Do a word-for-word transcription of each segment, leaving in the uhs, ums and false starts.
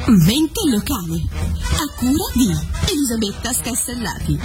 Mente locale, a cura di Elisabetta Scastellati.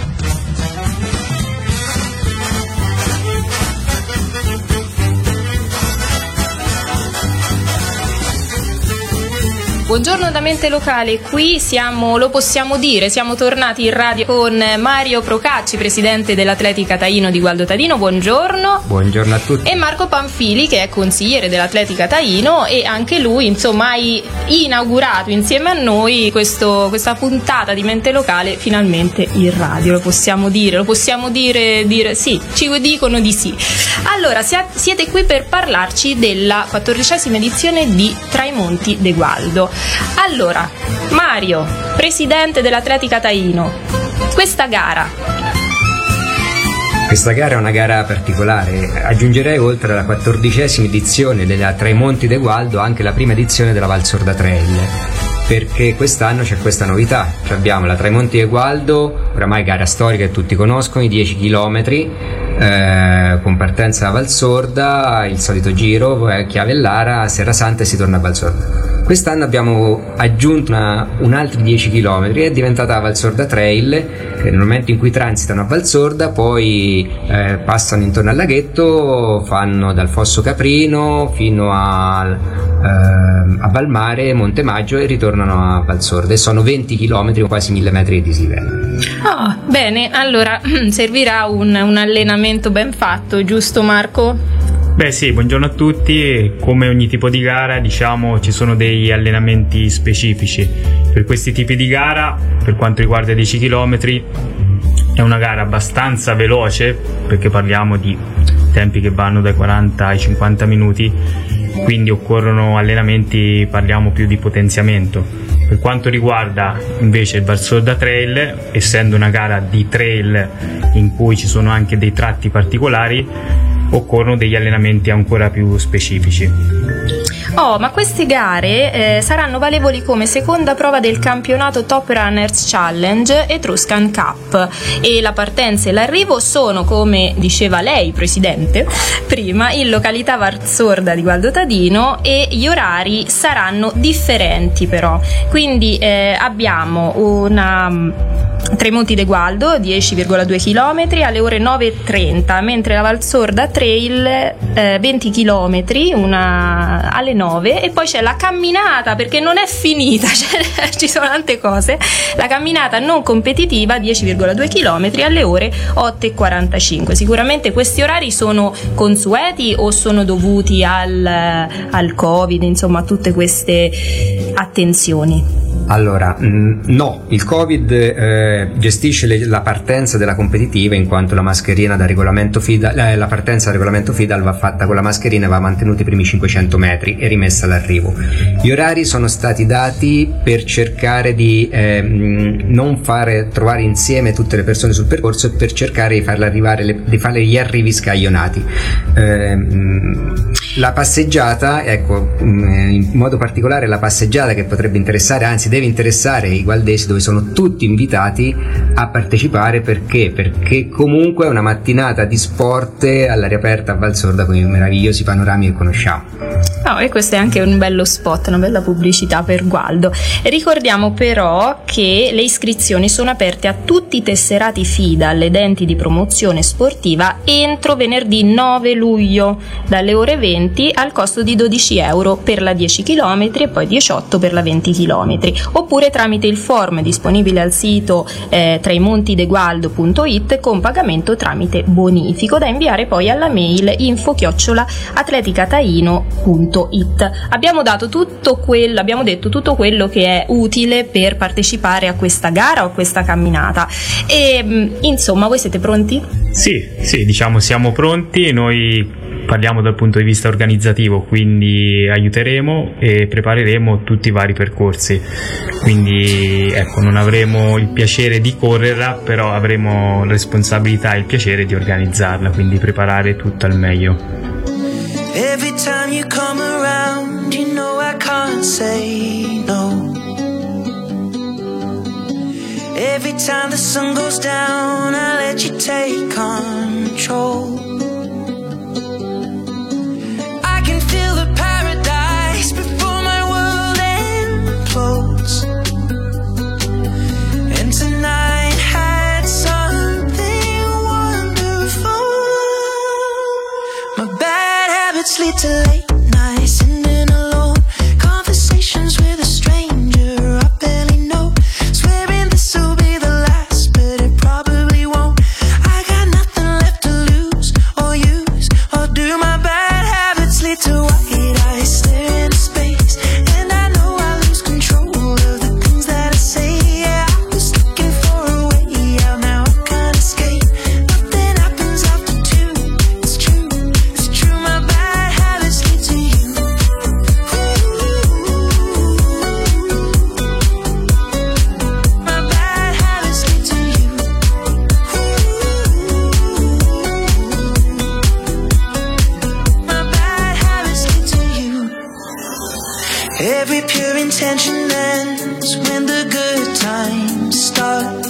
Buongiorno da Mente Locale, qui siamo, lo possiamo dire, siamo tornati in radio con Mario Procacci, presidente dell'Atletica Taino di Gualdo Tadino, buongiorno. Buongiorno a tutti. E Marco Panfili, che è consigliere dell'Atletica Taino, e anche lui insomma ha inaugurato insieme a noi questo, questa puntata di Mente Locale finalmente in radio, lo possiamo dire, lo possiamo dire, dire sì, ci dicono di sì. Allora, siete qui per parlarci della quattordicesima edizione di Tra i Monti de Gualdo. Allora, Mario, presidente dell'Atletica Taino, questa gara Questa gara è una gara particolare. Aggiungerei, oltre alla quattordicesima edizione della Tra i Monti de Gualdo, anche la prima edizione della Valsorda Trail, perché quest'anno c'è questa novità. Cioè abbiamo la Tra i Monti de Gualdo, oramai gara storica che tutti conoscono, i dieci chilometri eh, con partenza da Valsorda, il solito giro, eh, Chiavellara, Serrasanta e si torna a Valsorda. Quest'anno abbiamo aggiunto una, un altri dieci chilometri, è diventata la Valsorda Trail, che nel momento in cui transitano a Valsorda poi eh, passano intorno al laghetto, fanno dal Fosso Caprino fino a, eh, a Valmare, Montemaggio e ritornano a Valsorda, e sono venti chilometri, quasi mille metri di dislivello. Oh, bene, allora servirà un, un allenamento ben fatto, giusto Marco? Beh sì, buongiorno a tutti. Come ogni tipo di gara, diciamo, ci sono degli allenamenti specifici. Per questi tipi di gara, per quanto riguarda i dieci chilometri, è una gara abbastanza veloce, perché parliamo di tempi che vanno dai quaranta ai cinquanta minuti, quindi occorrono allenamenti, parliamo più di potenziamento. Per quanto riguarda invece il Valsorda Trail, essendo una gara di trail in cui ci sono anche dei tratti particolari, occorrono degli allenamenti ancora più specifici. Oh, ma queste gare eh, saranno valevoli come seconda prova del campionato Top Runners Challenge Etruscan Cup, e la partenza e l'arrivo sono, come diceva lei presidente prima, in località Valsorda di Gualdo Tadino, e gli orari saranno differenti però. Quindi eh, abbiamo una Tra i Monti de Gualdo dieci virgola due chilometri alle ore nove e trenta, mentre la Valsorda Trail eh, venti chilometri una alle nove, e poi c'è la camminata, perché non è finita, cioè, ci sono tante cose. La camminata non competitiva dieci virgola due chilometri alle ore otto e quarantacinque. Sicuramente questi orari sono consueti o sono dovuti al, al Covid, insomma a tutte queste attenzioni? Allora, mh, no, il Covid eh, gestisce le, la partenza della competitiva, in quanto la mascherina da regolamento FIDAL, eh, la partenza da regolamento FIDAL va fatta con la mascherina e va mantenuti i primi cinquecento metri e rimessa all'arrivo. Gli orari sono stati dati per cercare di eh, mh, non fare trovare insieme tutte le persone sul percorso, e per cercare di farle arrivare le, di fare gli arrivi scaglionati. Eh, mh, la passeggiata, ecco, mh, in modo particolare la passeggiata, che potrebbe interessare, anzi deve interessare i gualdesi, dove sono tutti invitati a partecipare. Perché? Perché comunque è una mattinata di sport all'aria aperta a Valsorda con i meravigliosi panorami che conosciamo. Oh, e questo è anche un bello spot, una bella pubblicità per Gualdo. Ricordiamo però che le iscrizioni sono aperte a tutti i tesserati FIDAL ed enti di promozione sportiva entro venerdì nove luglio, dalle ore venti, al costo di dodici euro per la dieci chilometri e poi diciotto per la venti chilometri, oppure tramite il form disponibile al sito eh, traimontide-gualdo punto it, con pagamento tramite bonifico, da inviare poi alla mail info chiocciola atleticataino punto it. Abbiamo dato tutto quello, abbiamo detto tutto quello che è utile per partecipare a questa gara o a questa camminata, e insomma voi siete pronti? Sì, sì, diciamo siamo pronti. Noi parliamo dal punto di vista organizzativo, quindi aiuteremo e prepareremo tutti i vari percorsi, quindi ecco, non avremo il piacere di correrla, però avremo la responsabilità e il piacere di organizzarla, quindi preparare tutto al meglio. Every time you come around, you know I can't say no. Every time the sun goes down, I let you take control. I can feel the paradise before my world implodes. lead to late nights, sitting alone, conversations with a stranger I barely know, swearing this will be the last, but it probably won't. I got nothing left to lose or use, or do my bad habits lead to white eyes staring into space, and I know I lose control of the things that I say. Yeah, I was looking for a way out, now I can't escape. Nothing happens after two, it's true, it's true, my bad habits lead to you. My bad habits lead to you. My bad habits lead to you. Every pure intention ends when the good times start.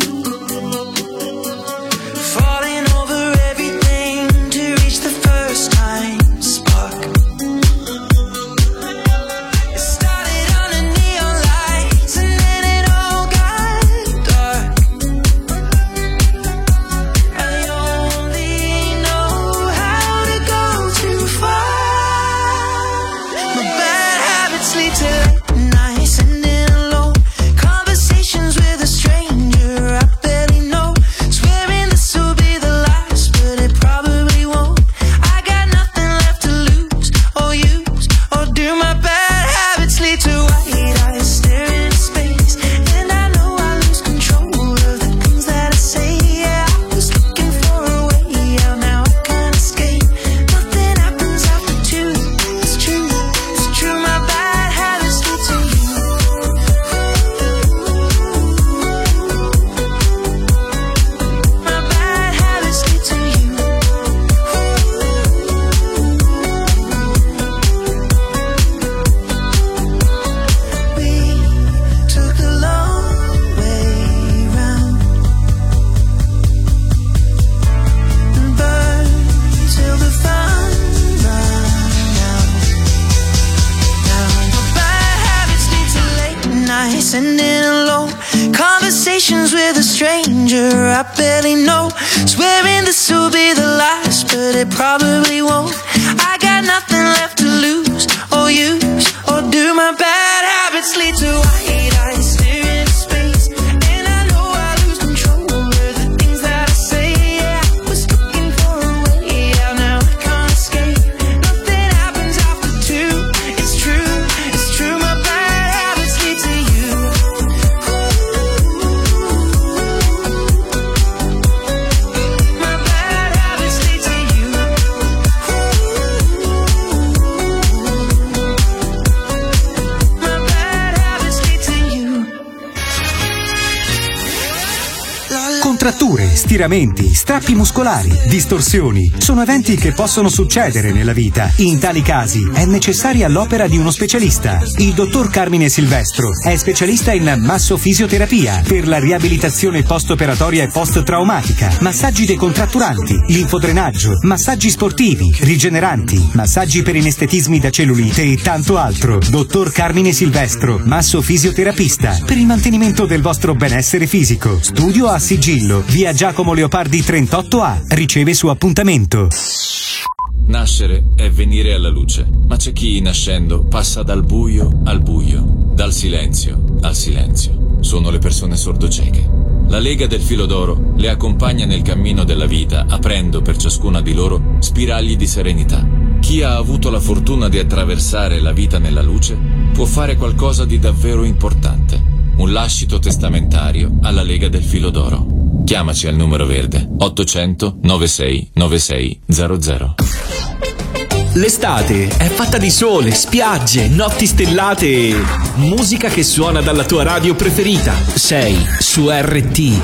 Falling over everything to reach the first time spark. It started under neon lights and then it all got dark. I only know how to go too far. My bad habits lead to late nights, sitting alone, conversations with a stranger I barely know, swearing this will be the last, but it probably won't. I got nothing left to lose or use, or do my bad habits lead to white eyes staring into space, and I know I lose control of the things that I say. Yeah, I was looking for a way out, now I can't escape. Nothing happens after two, it's true, it's true, my bad habits lead to you. My bad habits lead to you. We took the long way round and burned till the fun ran out. Now my bad habits lead to late nights, sitting alone, conversations with a stranger I barely know, swearing this will be the last, but it probably won't. I got nothing left to lose or use, or do my bad habits lead to white eyes staring into space, and I know I lose control of the things that I say. Yeah, I was looking for a way out, now I can't escape. Nothing happens after two, it's true, it's true, my bad habits lead to you. My bad habits lead to you. My bad habits lead to you. Contratture, stiramenti, strappi muscolari, distorsioni sono eventi che possono succedere nella vita. In tali casi è necessaria l'opera di uno specialista. Il dottor Carmine Silvestro è specialista in massofisioterapia per la riabilitazione post-operatoria e post-traumatica, massaggi decontratturanti, linfodrenaggio, massaggi sportivi, rigeneranti, massaggi per inestetismi da cellulite e tanto altro. Dottor Carmine Silvestro, massofisioterapista, per il mantenimento del vostro benessere fisico. Studio a Sigillo, via Giacomo Leopardi trentotto A. Riceve su appuntamento. Nascere è venire alla luce, ma c'è chi nascendo passa dal buio al buio, dal silenzio al silenzio. Sono le persone sordocieche. La Lega del Filo d'Oro le accompagna nel cammino della vita, aprendo per ciascuna di loro spiragli di serenità. Chi ha avuto la fortuna di attraversare la vita nella luce può fare qualcosa di davvero importante. Un lascito testamentario alla Lega del Filo d'Oro. Chiamaci al numero verde ottocento novantasei novantasei zero zero. L'estate è fatta di sole, spiagge, notti stellate e musica che suona dalla tua radio preferita. Sei su R T.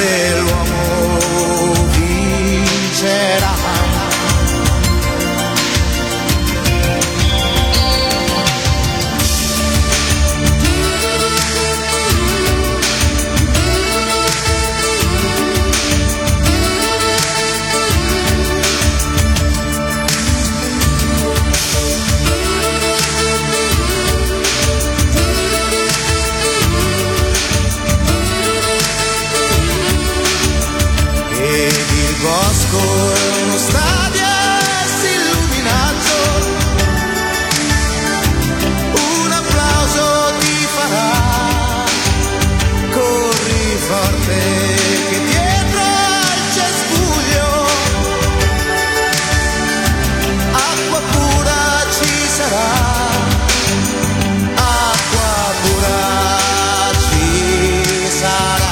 se l'uomo vincerà. Bosco è uno stadio illuminato, un applauso ti farà, corri forte che dietro al cespuglio acqua pura ci sarà, acqua pura ci sarà.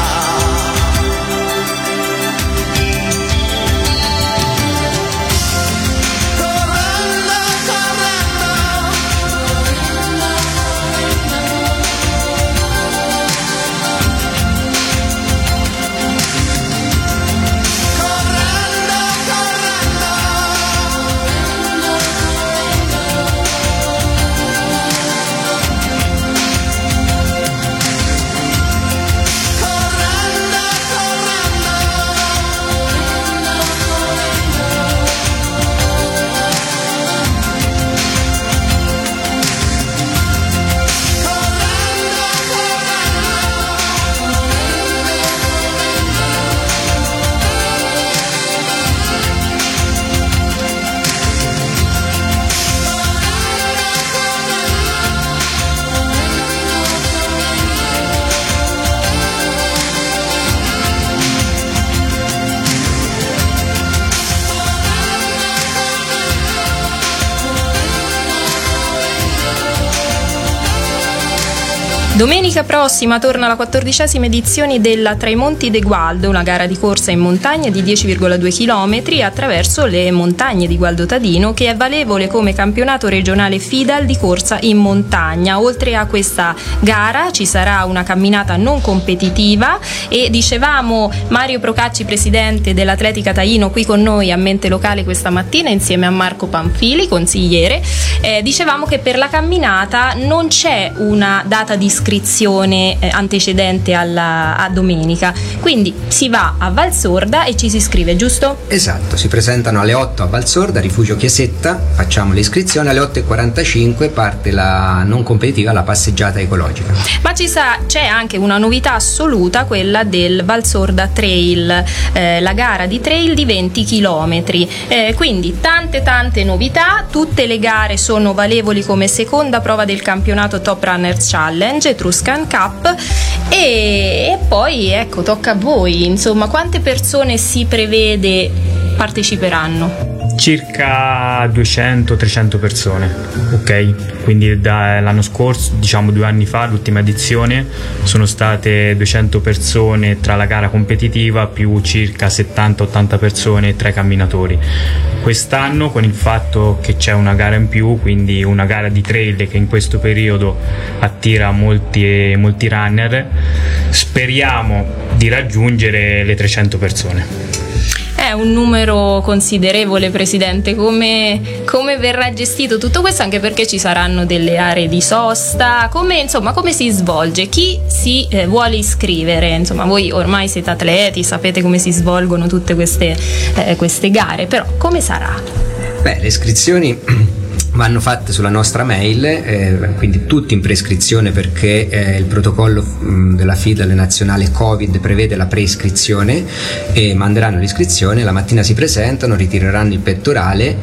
Domenica prossima torna la quattordicesima edizione della Tra i Monti de Gualdo, una gara di corsa in montagna di dieci virgola due chilometri attraverso le montagne di Gualdo Tadino, che è valevole come campionato regionale FIDAL di corsa in montagna. Oltre a questa gara ci sarà una camminata non competitiva e dicevamo Mario Procacci, presidente dell'Atletica Taino, qui con noi a Mente Locale questa mattina insieme a Marco Panfili, consigliere, eh, dicevamo che per la camminata non c'è una data di iscrizione eh, antecedente alla, a domenica, quindi si va a Valsorda e ci si iscrive, giusto? Esatto, si presentano alle otto a Valsorda, Rifugio Chiesetta, facciamo l'iscrizione, alle otto e quarantacinque parte la non competitiva, la passeggiata ecologica. Ma ci sa, c'è anche una novità assoluta, quella del Valsorda Trail, eh, la gara di trail di venti chilometri, eh, quindi tante tante novità. Tutte le gare sono valevoli come seconda prova del campionato Top Runners Challenge, Etruscan Cup, e, e poi ecco, tocca a voi, insomma, quante persone si prevede parteciperanno? Circa duecento trecento persone, ok? Quindi dall'anno scorso, diciamo due anni fa, l'ultima edizione, sono state duecento persone tra la gara competitiva più circa settanta ottanta persone tra i camminatori. Quest'anno, con il fatto che c'è una gara in più, quindi una gara di trail che in questo periodo attira molti, molti runner, speriamo di raggiungere le trecento persone. È un numero considerevole, Presidente. Come, come verrà gestito tutto questo? Anche perché ci saranno delle aree di sosta. Come, insomma, come si svolge? Chi si eh, vuole iscrivere? Insomma, voi ormai siete atleti, sapete come si svolgono tutte queste, eh, queste gare, però come sarà? Beh, le iscrizioni vanno fatte sulla nostra mail, eh, quindi tutti in prescrizione, perché eh, il protocollo mh, della FIDAL nazionale Covid prevede la preiscrizione, e manderanno l'iscrizione, la mattina si presentano, ritireranno il pettorale.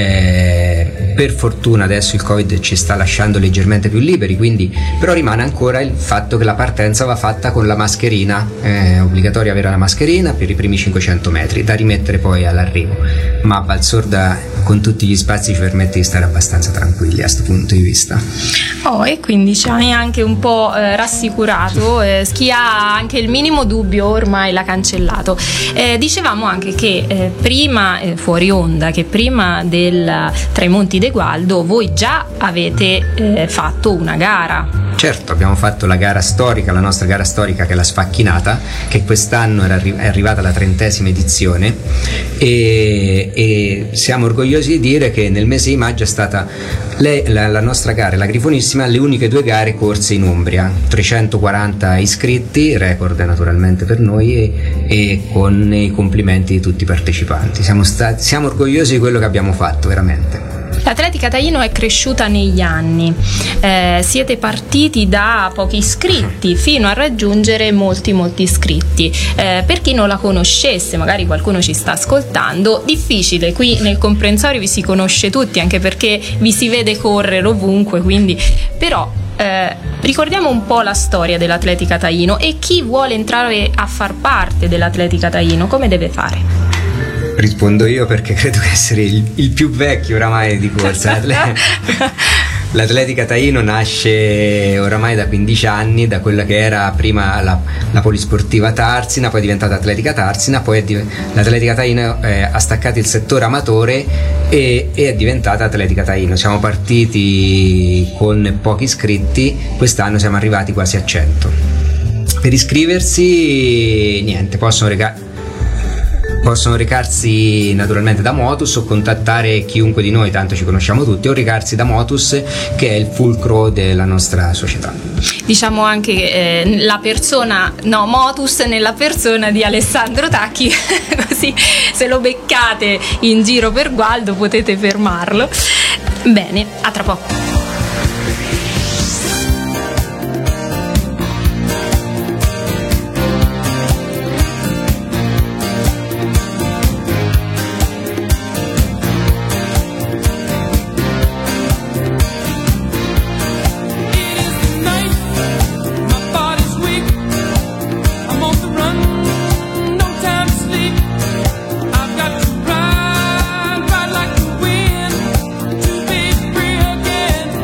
Eh, per fortuna adesso il Covid ci sta lasciando leggermente più liberi, quindi però rimane ancora il fatto che la partenza va fatta con la mascherina, è obbligatorio avere la mascherina per i primi cinquecento metri, da rimettere poi all'arrivo, ma Valsorda con tutti gli spazi ci permette di stare abbastanza abbastanza tranquilli a questo punto di vista. Oh, e quindi ci hai anche un po' eh, rassicurato, eh, chi ha anche il minimo dubbio ormai l'ha cancellato. Eh, dicevamo anche che eh, prima, eh, fuori onda, che prima del Tra i Monti de Gualdo voi già avete eh, fatto una gara. Certo, abbiamo fatto la gara storica, la nostra gara storica che è la Sfacchinata, che quest'anno era arri- è arrivata alla trentesima edizione e, e siamo orgogliosi di dire che nel mese di maggio è stata le, la, la nostra gara, la Grifonissima, le uniche due gare corse in Umbria, trecentoquaranta iscritti, record naturalmente per noi, e, e con i complimenti di tutti i partecipanti. Siamo, stati, siamo orgogliosi di quello che abbiamo fatto, veramente. L'Atletica Taino è cresciuta negli anni, eh, siete partiti da pochi iscritti fino a raggiungere molti molti iscritti. Eh, per chi non la conoscesse, magari qualcuno ci sta ascoltando, difficile, qui nel comprensorio vi si conosce tutti anche perché vi si vede correre ovunque, quindi però eh, ricordiamo un po' la storia dell'Atletica Taino e chi vuole entrare a far parte dell'Atletica Taino come deve fare? Rispondo io perché credo di essere il, il più vecchio oramai di corsa. L'Atletica Taino nasce oramai da quindici anni, da quella che era prima la, la Polisportiva Tarsina, poi è diventata Atletica Tarsina, poi è div- l'Atletica Taino eh, ha staccato il settore amatore e, e è diventata Atletica Taino. Siamo partiti con pochi iscritti, quest'anno siamo arrivati quasi a cento. Per iscriversi, niente, possono regalare Possono recarsi naturalmente da Motus o contattare chiunque di noi, tanto ci conosciamo tutti, o recarsi da Motus, che è il fulcro della nostra società. Diciamo anche eh, la persona, no, Motus nella persona di Alessandro Tacchi, così se lo beccate in giro per Gualdo potete fermarlo. Bene, a tra poco. Ride, ride like the wind, to be free again.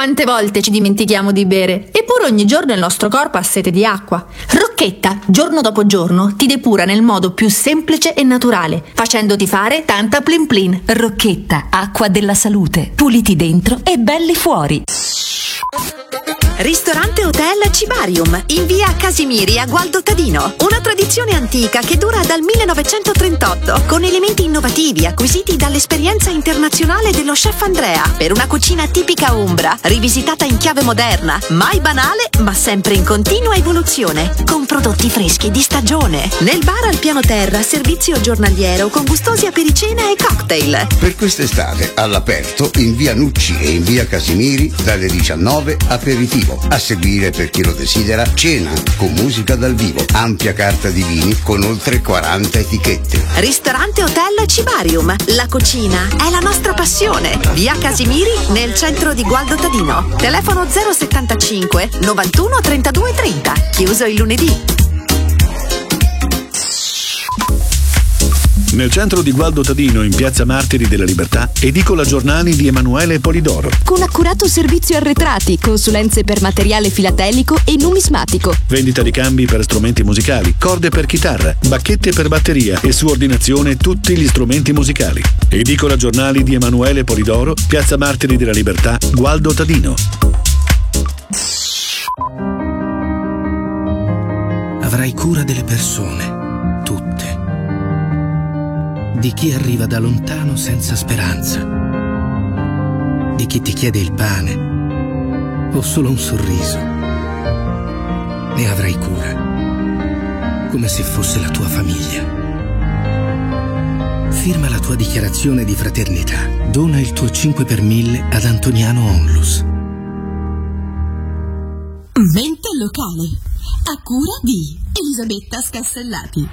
Quante volte ci dimentichiamo di bere, eppure ogni giorno il nostro corpo ha sete di acqua. Rocchetta, giorno dopo giorno, ti depura nel modo più semplice e naturale, facendoti fare tanta plin plin. Rocchetta, acqua della salute, puliti dentro e belli fuori. Ristorante Hotel Cibarium in via Casimiri a Gualdo Tadino. Una tradizione antica che dura dal millenovecentotrentotto, con elementi innovativi acquisiti dall'esperienza internazionale dello chef Andrea, per una cucina tipica umbra, rivisitata in chiave moderna, mai banale ma sempre in continua evoluzione, con prodotti freschi di stagione. Nel bar al piano terra, servizio giornaliero con gustosi apericena e cocktail. Per quest'estate all'aperto in via Nucci e in via Casimiri dalle diciannove aperitivo. A seguire, per chi lo desidera, cena con musica dal vivo, ampia carta di vini con oltre quaranta etichette. Ristorante Hotel Cibarium. La cucina è la nostra passione. Via Casimiri nel centro di Gualdo Tadino. Telefono zero settantacinque novantuno trentadue trenta. Chiuso il lunedì. Nel centro di Gualdo Tadino, in piazza Martiri della Libertà, edicola giornali di Emanuele Polidoro. Con accurato servizio arretrati, consulenze per materiale filatelico e numismatico. Vendita di cambi per strumenti musicali, corde per chitarra, bacchette per batteria e su ordinazione tutti gli strumenti musicali. Edicola giornali di Emanuele Polidoro, piazza Martiri della Libertà, Gualdo Tadino. Avrai cura delle persone, di chi arriva da lontano senza speranza, di chi ti chiede il pane o solo un sorriso. Ne avrai cura, come se fosse la tua famiglia. Firma la tua dichiarazione di fraternità. Dona il tuo cinque per mille ad Antoniano Onlus. Mente locale, a cura di Elisabetta Scastellati.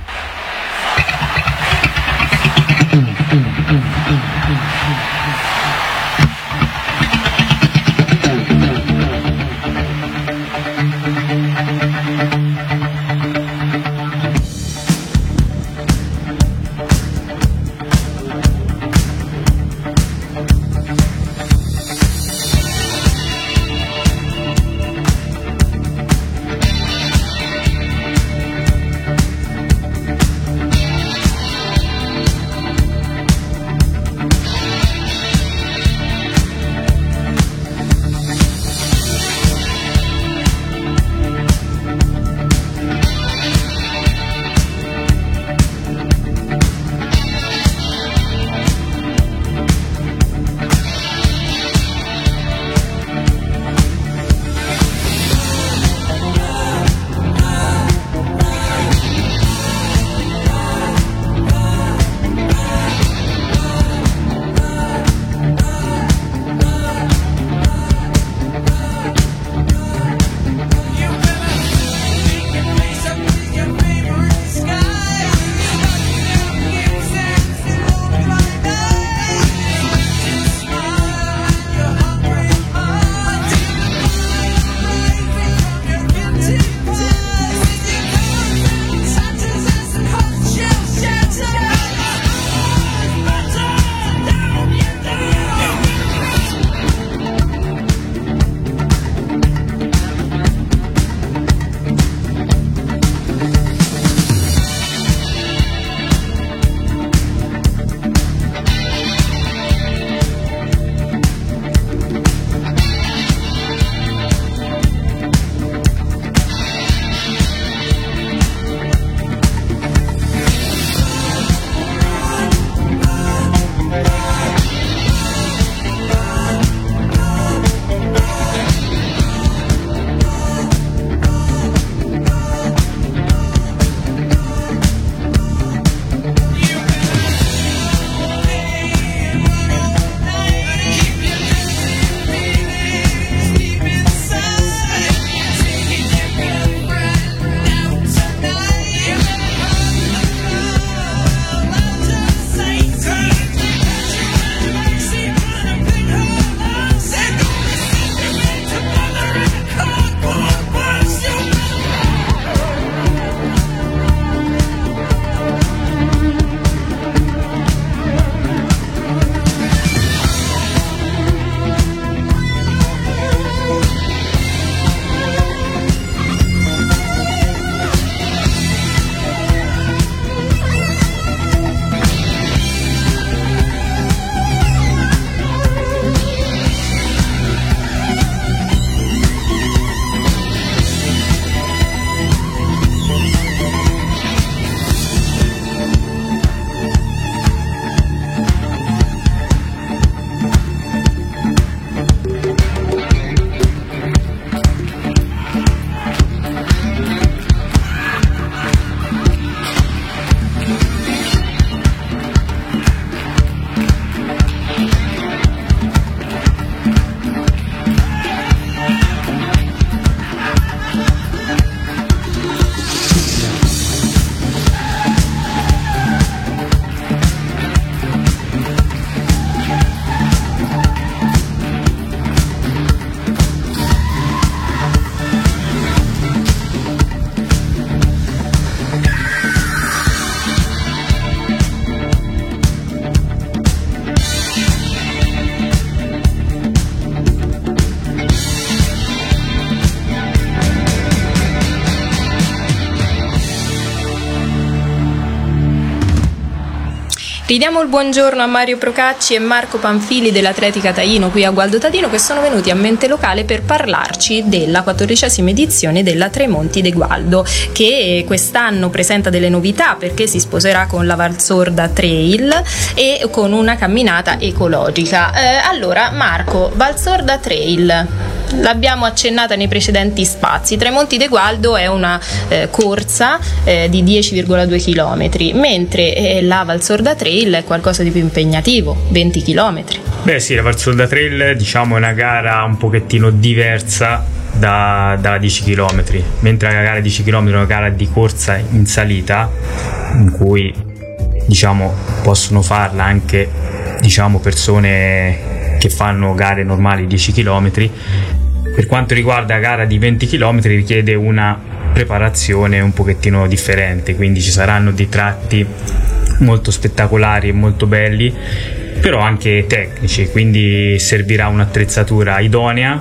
Ridiamo il buongiorno a Mario Procacci e Marco Panfili dell'Atletica Taino qui a Gualdo Tadino, che sono venuti a Mente Locale per parlarci della quattordicesima edizione della Tre Monti de Gualdo, che quest'anno presenta delle novità perché si sposerà con la Valsorda Trail e con una camminata ecologica. Eh, allora Marco, Valsorda Trail, l'abbiamo accennata nei precedenti spazi. Tre Monti de Gualdo è una eh, corsa eh, di dieci virgola due chilometri, mentre eh, la Valsorda Trail è qualcosa di più impegnativo, venti chilometri. Beh sì, la Valsorda Trail diciamo è una gara un pochettino diversa da, da dieci chilometri, mentre la gara dieci chilometri è una gara di corsa in salita in cui diciamo possono farla anche diciamo persone che fanno gare normali dieci chilometri. Per quanto riguarda la gara di venti chilometri richiede una preparazione un pochettino differente, quindi ci saranno dei tratti molto spettacolari e molto belli, però anche tecnici, quindi servirà un'attrezzatura idonea,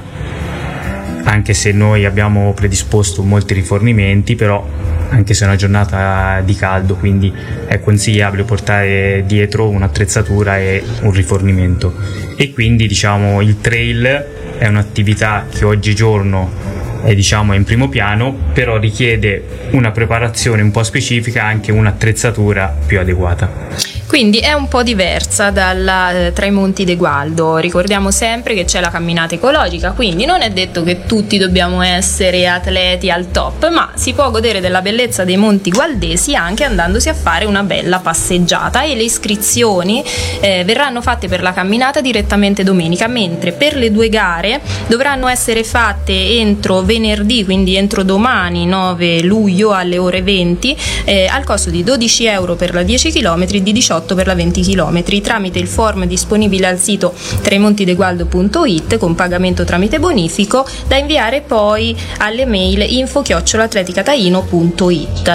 anche se noi abbiamo predisposto molti rifornimenti, però anche se è una giornata di caldo, quindi è consigliabile portare dietro un'attrezzatura e un rifornimento. E quindi diciamo il trail è un'attività che oggigiorno è diciamo in primo piano, però richiede una preparazione un po' specifica, anche un'attrezzatura più adeguata. Quindi è un po' diversa dalla eh, Tre Monti de Gualdo. Ricordiamo sempre che c'è la camminata ecologica, quindi non è detto che tutti dobbiamo essere atleti al top, ma si può godere della bellezza dei monti gualdesi anche andandosi a fare una bella passeggiata, e le iscrizioni eh, verranno fatte per la camminata direttamente domenica, mentre per le due gare dovranno essere fatte entro venerdì, quindi entro domani nove luglio alle ore venti, eh, al costo di dodici euro per la dieci chilometri e di diciotto per la venti chilometri, tramite il form disponibile al sito tremontidegualdo punto it con pagamento tramite bonifico, da inviare poi alle mail info chiocciola atleticataino punto it.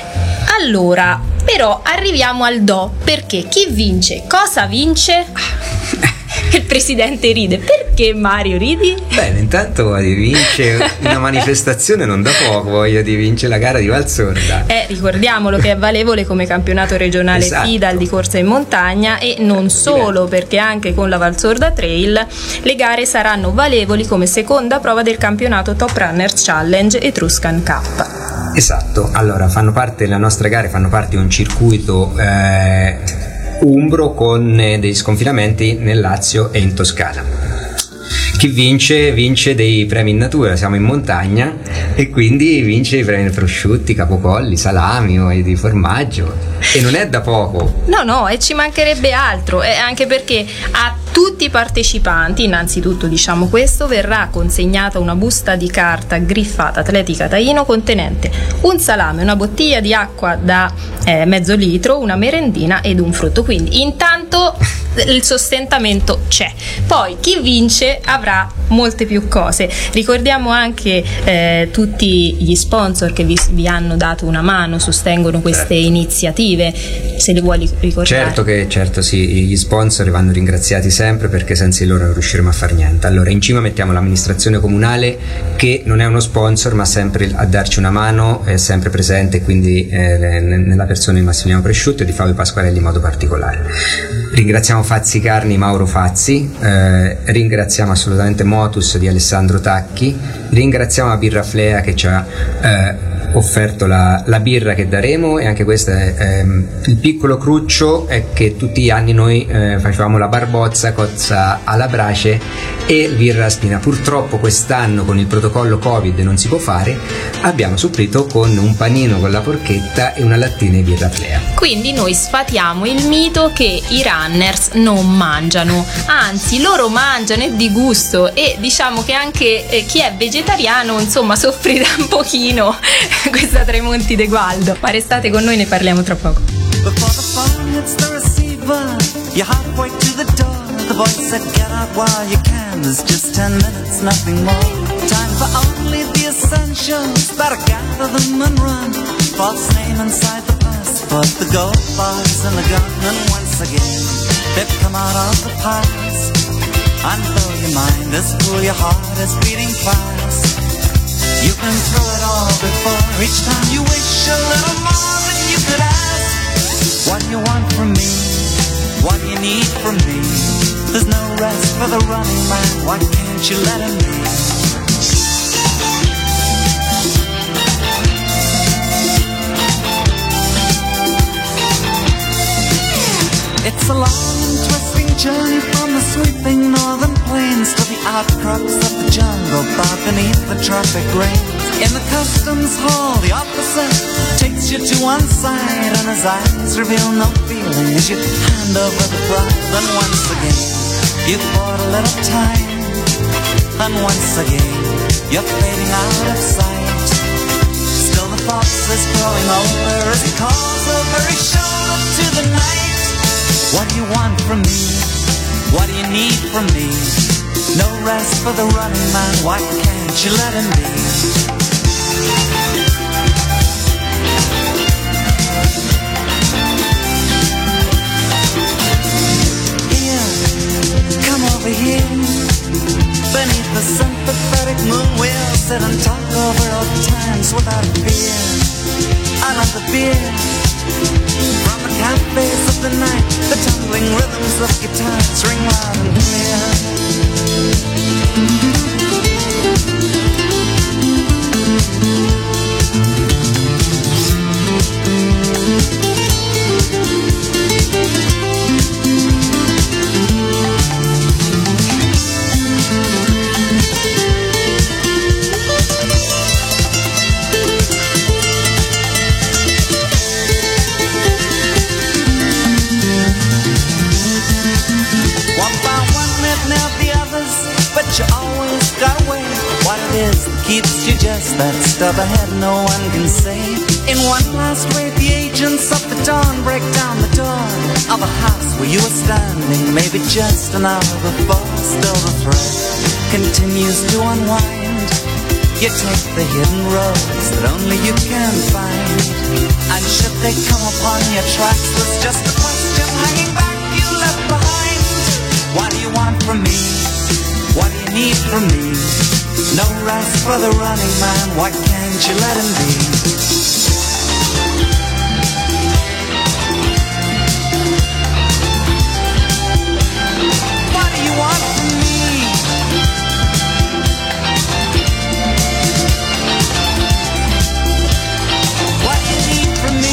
Allora, però arriviamo al do, perché chi vince? Cosa vince? Il presidente ride. Perché Mario ridi? Bene, intanto vince una manifestazione non da poco, voglio dire, vince la gara di Valsorda. Eh, ricordiamolo che è valevole come campionato regionale Esatto. FIDAL di corsa in montagna, e non solo, perché anche con la Valsorda Trail le gare saranno valevoli come seconda prova del campionato Top Runners Challenge Etruscan Cup. Esatto, allora fanno parte, le nostre gare fanno parte di un circuito eh, umbro con dei sconfinamenti nel Lazio e in Toscana. Chi vince vince dei premi in natura, siamo in montagna e quindi vince i premi prosciutti, capocolli, salami o di formaggio, e non è da poco. No, no, e ci mancherebbe altro, eh, anche perché a tutti i partecipanti, innanzitutto diciamo questo, verrà consegnata una busta di carta griffata Atletica Taino contenente un salame, una bottiglia di acqua da eh, mezzo litro, una merendina ed un frutto. Quindi intanto il sostentamento c'è. Poi chi vince avrà molte più cose. Ricordiamo anche eh, tutti gli sponsor che vi, vi hanno dato una mano, sostengono queste certo. iniziative, se le vuoi ricordare. Certo che certo sì, gli sponsor vanno ringraziati sempre, perché senza di loro non riusciremo a far niente. Allora in cima mettiamo l'amministrazione comunale, che non è uno sponsor ma sempre a darci una mano, è sempre presente, quindi eh, nella persona di Massimiliano Presciutto e di Fabio Pasquarelli in modo particolare. Ringraziamo Fazzi Carni, Mauro Fazzi, eh, ringraziamo assolutamente Motus di Alessandro Tacchi, ringraziamo la Birra Flea che ci ha eh, offerto la, la birra che daremo, e anche questo è ehm, il piccolo cruccio è che tutti gli anni noi eh, facevamo la barbozza, cozza alla brace e birra a spina. Purtroppo quest'anno con il protocollo Covid non si può fare, abbiamo supplito con un panino con la porchetta e una lattina di Birra Flea. Quindi noi sfatiamo il mito che i runners non mangiano, anzi loro mangiano e di gusto, e diciamo che anche eh, chi è vegetariano insomma soffrirà un pochino questa Tre Monti de Gualdo. Ma restate con noi, ne parliamo tra poco. Before the phone hits the receiver, you're halfway to the door. The voice said get out while you can, there's just ten minutes, nothing more. Time for only the essentials, better gather them and run. False name inside the bus, but the gold bars and the gun. And once again, they've come out of the past. And though your mind is cool, your heart is beating fast. You've been through it all before. Each time you wish a little more than you could ask. What you want from me What do you need from me? There's no rest for the running man. Why can't you let him be? It's a long and twisting journey from the sweeping northern plains to the outcrops of the jungle far beneath the tropic rain. In the customs hall, the officer takes you to one side, and his eyes reveal no feeling as you hand over the prize. Then once again, you've bought a little time, and once again, you're fading out of sight. Still the fox is growing older as he calls over his shoulder to the night. What do you want from me? What do you need from me? No rest for the running man. Why can't you let him be? Over here, beneath the sympathetic moon, we'll sit and talk over old times without fear. Another beer from the cafes of the night, the tumbling rhythms of guitars ring loud and you always got away. What it is that keeps you just that step ahead, no one can say. In one last wave, the agents of the dawn break down the door of a house where you were standing, maybe just an hour before. Still the thread continues to unwind. You take the hidden roads that only you can find, and should they come upon your tracks, there's just a question hanging back you left behind. What do you want from me? What do you need from me? No rest for the running man. Why can't you let him be? What do you want from me? What do you need from me?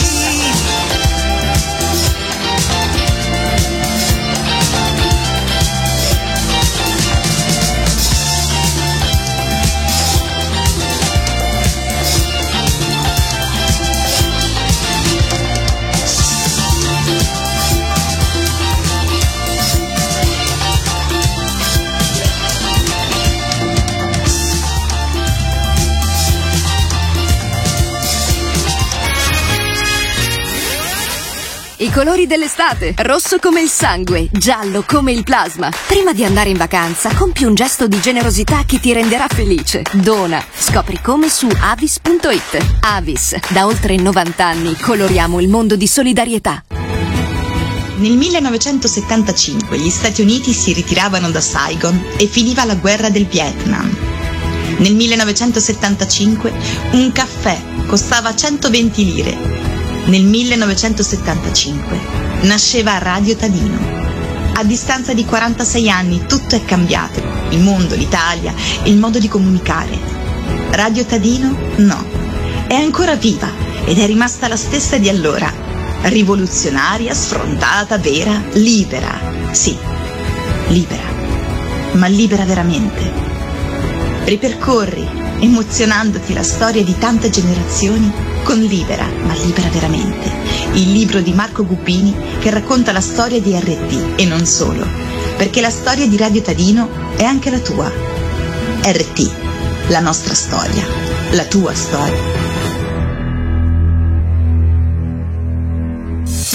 I colori dell'estate, rosso come il sangue, giallo come il plasma. Prima di andare in vacanza, compi un gesto di generosità che ti renderà felice. Dona. Scopri come su avis punto it. Avis, da oltre novanta anni coloriamo il mondo di solidarietà. Nel millenovecentosettantacinque gli Stati Uniti si ritiravano da Saigon e finiva la guerra del Vietnam. Nel millenovecentosettantacinque un caffè costava centoventi lire. Nel millenovecentosettantacinque nasceva Radio Tadino. A distanza di quarantasei anni tutto è cambiato, il mondo, l'Italia, il modo di comunicare. Radio Tadino no, è ancora viva ed è rimasta la stessa di allora. Rivoluzionaria, sfrontata, vera, libera. Sì, libera, ma libera veramente. Ripercorri, emozionandoti, la storia di tante generazioni con Libera, ma libera veramente, il libro di Marco Gubbini che racconta la storia di R T e non solo, perché la storia di Radio Tadino è anche la tua. R T, la nostra storia, la tua storia.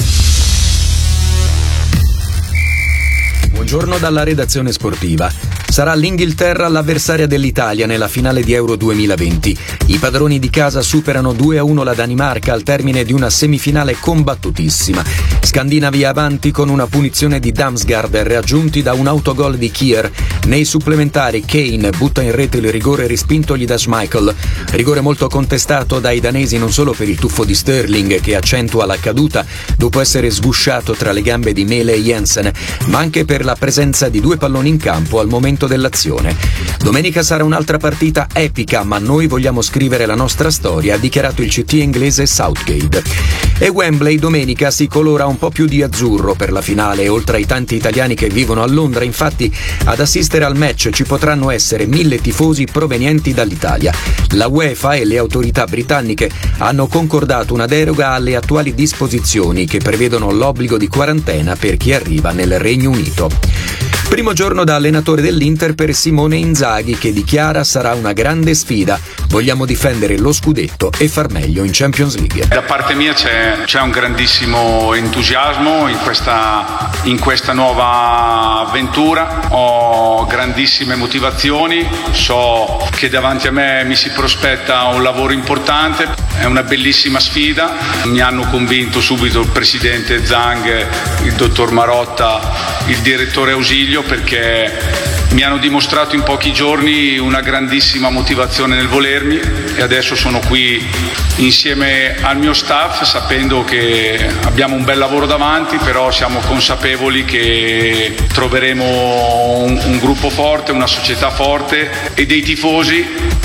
Buongiorno dalla redazione sportiva. Sarà l'Inghilterra l'avversaria dell'Italia nella finale di Euro duemilaventi. I padroni di casa superano due a uno la Danimarca al termine di una semifinale combattutissima. Scandinavi avanti con una punizione di Damsgaard raggiunti da un autogol di Kier. Nei supplementari Kane butta in rete il rigore respintogli da Schmeichel. Rigore molto contestato dai danesi non solo per il tuffo di Sterling che accentua la caduta dopo essere sgusciato tra le gambe di Mele e Jensen, ma anche per la presenza di due palloni in campo al momento dell'azione. Domenica sarà un'altra partita epica, ma noi vogliamo scrivere la nostra storia, ha dichiarato il C T inglese Southgate. E Wembley domenica si colora un po' più di azzurro per la finale, oltre ai tanti italiani che vivono a Londra. Infatti ad assistere al match ci potranno essere mille tifosi provenienti dall'Italia. La UEFA e le autorità britanniche hanno concordato una deroga alle attuali disposizioni che prevedono l'obbligo di quarantena per chi arriva nel Regno Unito. Primo giorno da allenatore dell'Inter per Simone Inzaghi, che dichiara sarà una grande sfida. Vogliamo difendere lo scudetto e far meglio in Champions League. Da parte mia c'è, c'è un grandissimo entusiasmo in questa, in questa nuova avventura. Ho grandissime motivazioni, so che davanti a me mi si prospetta un lavoro importante, è una bellissima sfida. Mi hanno convinto subito il presidente Zhang, il dottor Marotta, il direttore Ausilio, perché mi hanno dimostrato in pochi giorni una grandissima motivazione nel volermi e adesso sono qui insieme al mio staff sapendo che abbiamo un bel lavoro davanti, però siamo consapevoli che troveremo un, un gruppo forte, una società forte e dei tifosi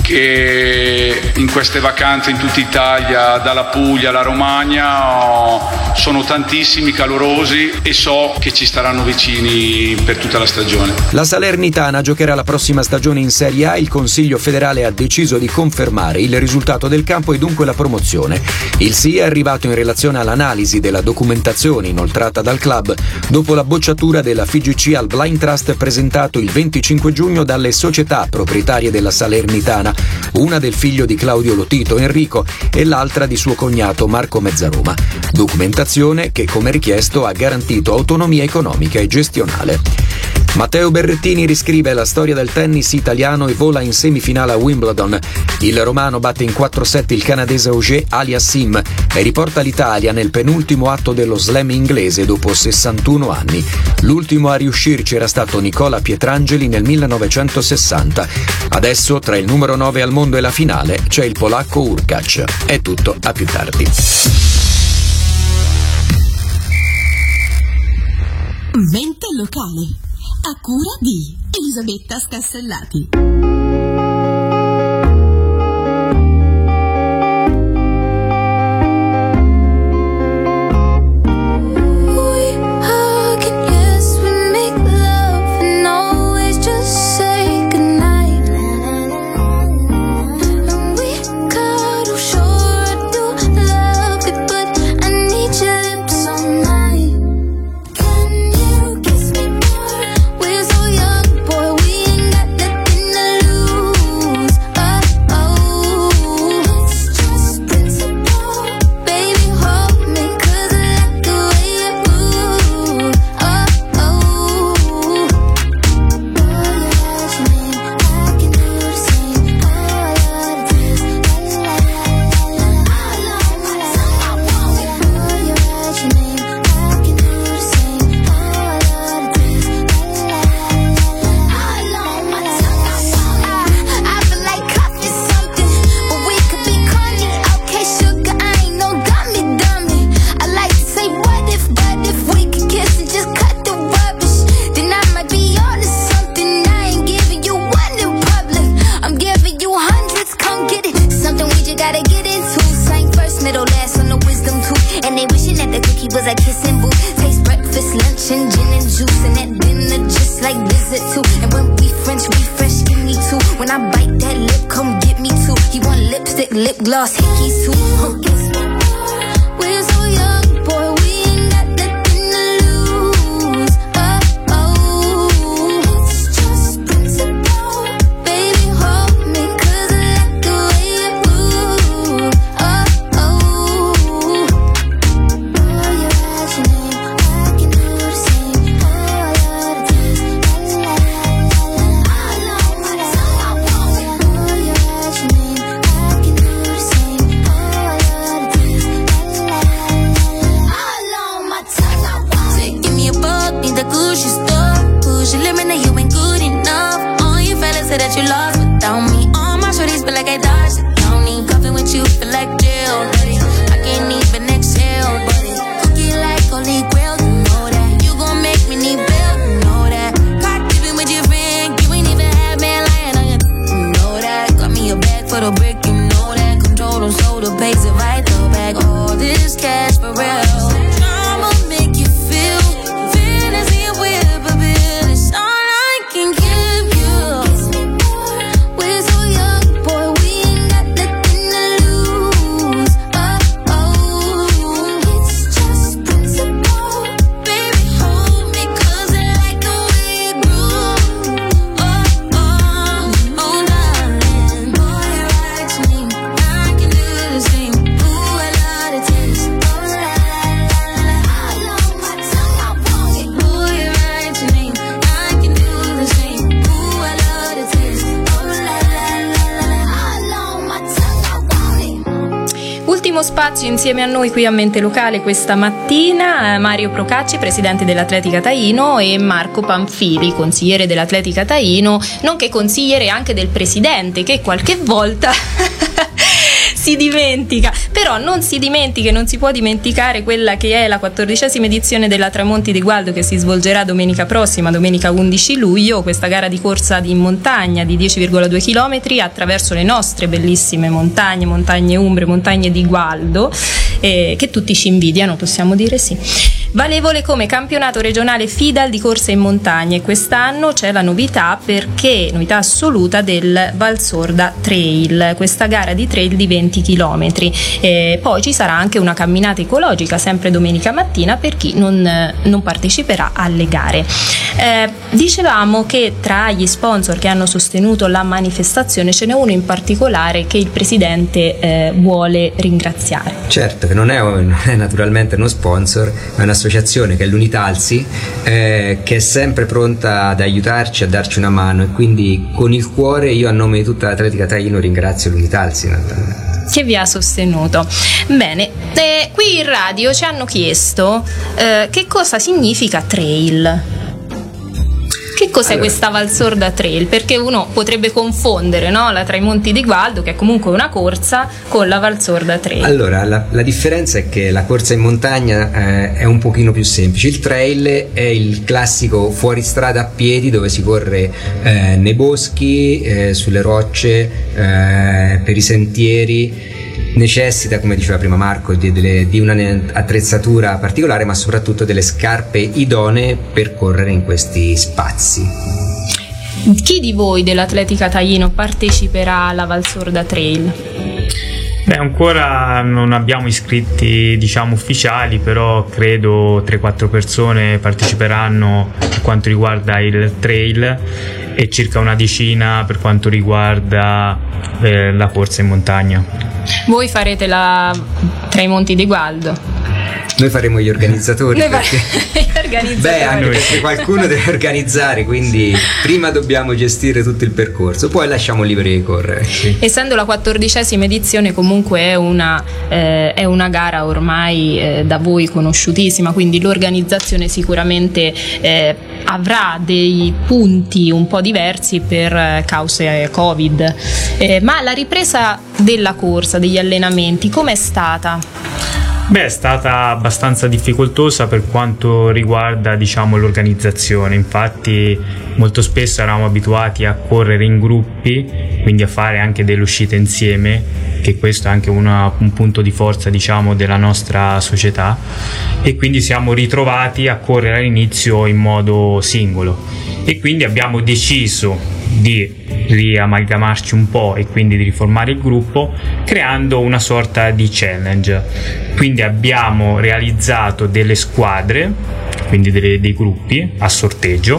che in queste vacanze in tutta Italia, dalla Puglia alla Romagna, sono tantissimi, calorosi e so che ci staranno vicini per tutta la stagione. La Salernitana giocherà la prossima stagione in Serie A. Il Consiglio federale ha deciso di confermare il risultato del campo e dunque la promozione. Il sì è arrivato in relazione all'analisi della documentazione inoltrata dal club dopo la bocciatura della F I G C al blind trust presentato il venticinque giugno dalle società proprietarie della Salernitana, una del figlio di Claudio Lotito, Enrico, e l'altra di suo cognato Marco Mezzaroma. Documentazione che, come richiesto, ha garantito autonomia economica e gestionale. Matteo Berrettini riscrive la storia del tennis italiano e vola in semifinale a Wimbledon. Il romano batte in quattro set il canadese Auger Aliassime e riporta l'Italia nel penultimo atto dello slam inglese dopo sessantuno anni. L'ultimo a riuscirci era stato Nicola Pietrangeli nel millenovecentosessanta. Adesso, tra il numero nove al mondo e la finale, c'è il polacco Urkac. È tutto, a più tardi. Mente locale. A cura di Elisabetta Scassellati. Lip gloss, hickeys too. We're so young, boy, we ain't got nothing to lose. Oh, oh, it's just principle. Baby, hold me, cause I like the way you move. Oh, oh, oh, you're at your name, I can do the same. Oh, I love the taste, la la la la la. primo spazio insieme a noi qui a Mente Locale questa mattina Mario Procacci, presidente dell'Atletica Taino, e Marco Panfili, consigliere dell'Atletica Taino, nonché consigliere anche del presidente, che qualche volta si dimentica, però non si dimentica, non si può dimenticare quella che è la quattordicesima edizione della Tramonti di Gualdo, che si svolgerà domenica prossima, domenica undici luglio, questa gara di corsa di montagna di dieci virgola due chilometri attraverso le nostre bellissime montagne, montagne umbre, montagne di Gualdo, eh, che tutti ci invidiano, possiamo dire sì. Valevole come campionato regionale FIDAL di corsa in montagna, e quest'anno c'è la novità, perché novità assoluta, del Valsorda Trail, questa gara di trail di venti chilometri. E poi ci sarà anche una camminata ecologica sempre domenica mattina per chi non, non parteciperà alle gare. Eh, dicevamo che tra gli sponsor che hanno sostenuto la manifestazione ce n'è uno in particolare che il presidente eh, vuole ringraziare. Certo, che non è, un, non è naturalmente uno sponsor, è un'associazione che è l'Unitalsi, eh, che è sempre pronta ad aiutarci, a darci una mano, e quindi con il cuore io, a nome di tutta l'Atletica Taino, ringrazio l'Unitalsi naturalmente, che vi ha sostenuto. Bene, eh, qui in radio ci hanno chiesto eh, che cosa significa trail. Che cos'è allora questa Valsorda Trail? Perché uno potrebbe confondere, no? La Tramonti di Gualdo, che è comunque una corsa, con la Valsorda Trail. Allora, la, la differenza è che la corsa in montagna eh, è un pochino più semplice. Il trail è il classico fuoristrada a piedi, dove si corre eh, nei boschi, eh, sulle rocce, eh, per i sentieri. Necessita, come diceva prima Marco, di, delle, di un'attrezzatura particolare, ma soprattutto delle scarpe idonee per correre in questi spazi. Chi di voi dell'Atletica Taino parteciperà alla Valsorda Trail? Beh, ancora non abbiamo iscritti, diciamo, ufficiali, però credo tre quattro persone parteciperanno per quanto riguarda il trail e circa una decina per quanto riguarda eh, la corsa in montagna. Voi farete la Tramonti di Gualdo? Noi faremo gli organizzatori. Noi perché... gli organizzatori. Beh, anche perché qualcuno deve organizzare, quindi prima dobbiamo gestire tutto il percorso, poi lasciamo liberi di correre. Sì. Essendo la quattordicesima edizione, comunque è una, eh, è una gara ormai eh, da voi conosciutissima, quindi l'organizzazione sicuramente eh, avrà dei punti un po' diversi per cause Covid. Eh, ma la ripresa della corsa, degli allenamenti, com'è stata? Beh, è stata abbastanza difficoltosa per quanto riguarda, diciamo, l'organizzazione. Infatti molto spesso eravamo abituati a correre in gruppi, quindi a fare anche delle uscite insieme, che questo è anche una, un punto di forza, diciamo, della nostra società, e quindi siamo ritrovati a correre all'inizio in modo singolo, e quindi abbiamo deciso di riamalgamarci un po' e quindi di riformare il gruppo, creando una sorta di challenge. Quindi abbiamo realizzato delle squadre, quindi delle, dei gruppi a sorteggio,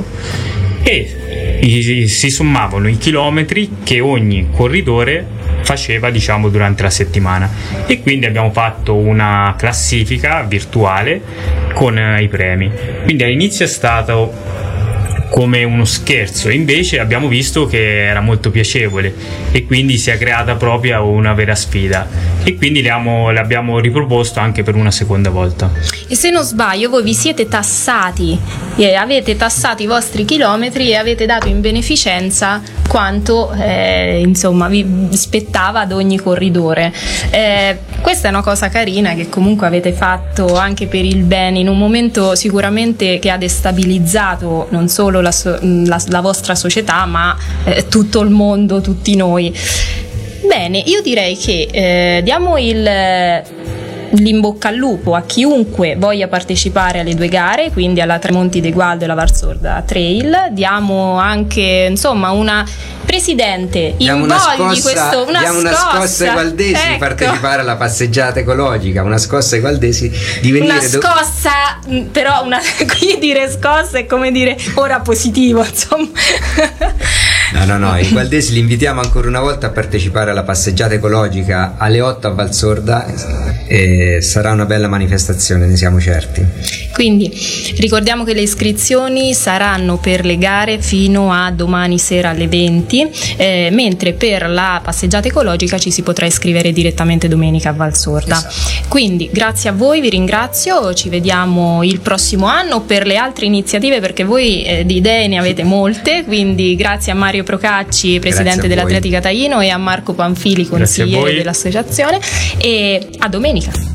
e i, si sommavano i chilometri che ogni corridore faceva, diciamo, durante la settimana, e quindi abbiamo fatto una classifica virtuale con eh, i premi. Quindi all'inizio è stato come uno scherzo, invece abbiamo visto che era molto piacevole, e quindi si è creata proprio una vera sfida, e quindi l'abbiamo riproposto anche per una seconda volta. E se non sbaglio voi vi siete tassati, eh, avete tassato i vostri chilometri e avete dato in beneficenza quanto eh, insomma vi spettava ad ogni corridore. Eh, questa è una cosa carina che comunque avete fatto anche per il bene, in un momento sicuramente che ha destabilizzato non solo la, la, la vostra società, ma eh, tutto il mondo, tutti noi. Bene, io direi che eh, diamo il l'imbocca al lupo a chiunque voglia partecipare alle due gare, quindi alla Tramonti di Gualdo e la Valsorda Trail. Diamo anche, insomma, una presidente, diamo una invogli scossa, questo, una diamo una scossa, scossa ai Gualdesi, ecco, di partecipare alla passeggiata ecologica, una scossa ai Gualdesi di venire una scossa do... però una, qui dire scossa è come dire ora positivo, insomma. No, no, no, i gualdesi li invitiamo ancora una volta a partecipare alla passeggiata ecologica alle otto a Valsorda e sarà una bella manifestazione, ne siamo certi. Quindi ricordiamo che le iscrizioni saranno per le gare fino a domani sera alle venti, eh, mentre per la passeggiata ecologica ci si potrà iscrivere direttamente domenica a Valsorda. Esatto. Quindi grazie a voi, vi ringrazio, ci vediamo il prossimo anno per le altre iniziative, perché voi eh, di idee ne avete molte, quindi grazie a Mario Procacci, presidente dell'Atletica Taino, e a Marco Panfili, consigliere dell'associazione, e a domenica.